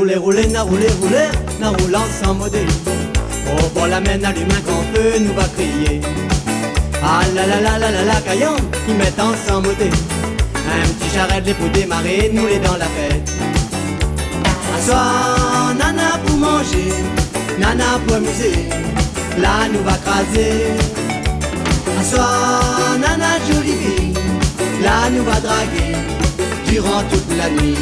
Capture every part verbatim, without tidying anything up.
rouler, rouler, na rouler, rouler, na roulant sans modèle. Oh, pour la main allume un grand feu, nous va crier. Ah la la la la la la, caillon, ils mettent en sans modèle. Un petit charrette, les pour démarrer, nous les dans la fête. Assoir, nana pour manger, nana pour amuser, là nous va craser. Assoir, nana jolie vie, là nous va draguer, durant toute la nuit.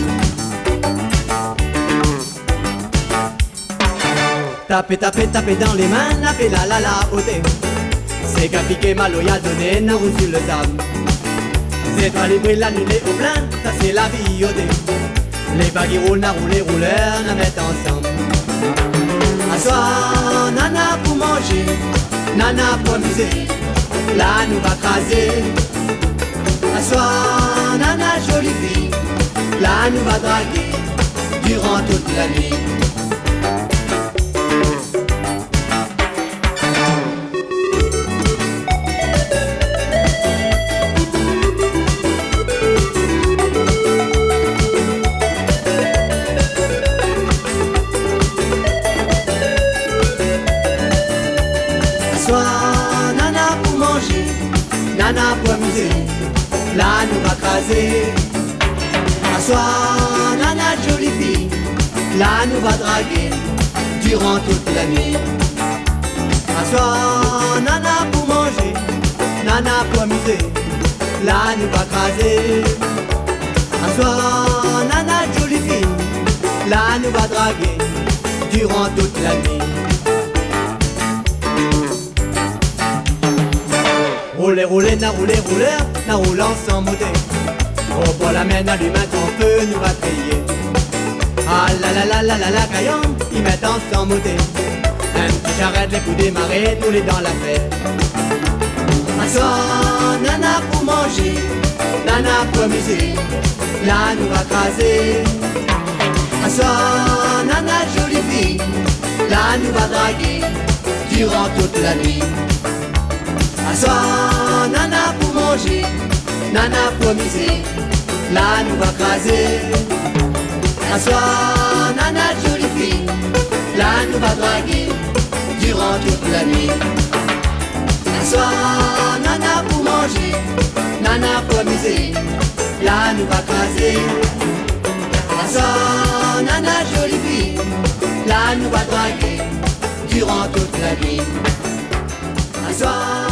Taper, taper, taper dans les mains, taper la la la ôter. C'est qu'à piquer malo y'a donné, n'a reçu le table. C'est toi les brilles, la nuit au plein, ça c'est la vie au dé. Les baguilles roulent, n'a roulé, rouleur, n'a mettent ensemble. Assoir, nana pour manger, nana pour amuser, là nous va craser. Assoir, nana jolie fille, là nous va draguer, durant toute la nuit. Nana pour manger, nana pour amuser, là nous va craser. Assoir, nana jolie fille, là nous va draguer, durant toute la nuit. Assoir, nana pour manger, nana pour amuser, là nous va craser. Assoir, nana jolie fille, là nous va draguer, durant toute la nuit. Rouler, rouler, na rouler, rouler, na roulant sans monter. Oh, pour la main allume un grand feu, nous va crier. Ah la la la la la la, caillon, ils mettent en sans monter. Un petit charrette, les coups démarrer, nous les dans la fête. Assoir, nana pour manger, nana pour amuser, là nous va craser. Assoir, nana jolie fille, là nous va draguer, durant toute la nuit. Assoir, nana pour manger, nana pour amuser, là nous va craser. Assoir, nana jolie fille, là nous va draguer, durant toute la nuit. Assoir, nana pour manger, nana pour amuser, là nous va craser. Assoir, nana jolie fille, là nous va draguer, durant toute la nuit. Assoir,